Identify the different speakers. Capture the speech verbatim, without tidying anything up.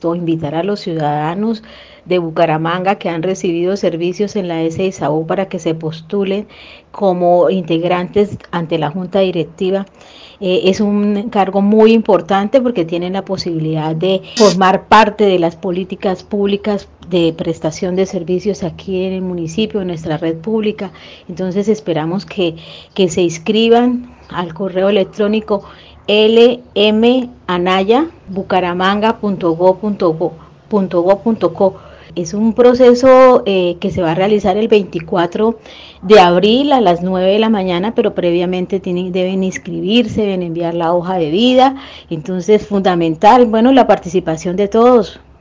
Speaker 1: o invitar a los ciudadanos de Bucaramanga que han recibido servicios en la S I S A U para que se postulen como integrantes ante la Junta Directiva. Eh, es un cargo muy importante porque tienen la posibilidad de formar parte de las políticas públicas de prestación de servicios aquí en el municipio, en nuestra red pública. Entonces esperamos que, que se inscriban al correo electrónico l m anaya bucaramanga punto go punto co. Es un proceso eh, que se va a realizar el veinticuatro de abril a las nueve de la mañana, pero previamente tienen, deben inscribirse, deben enviar la hoja de vida. Entonces, fundamental, bueno, la participación de todos.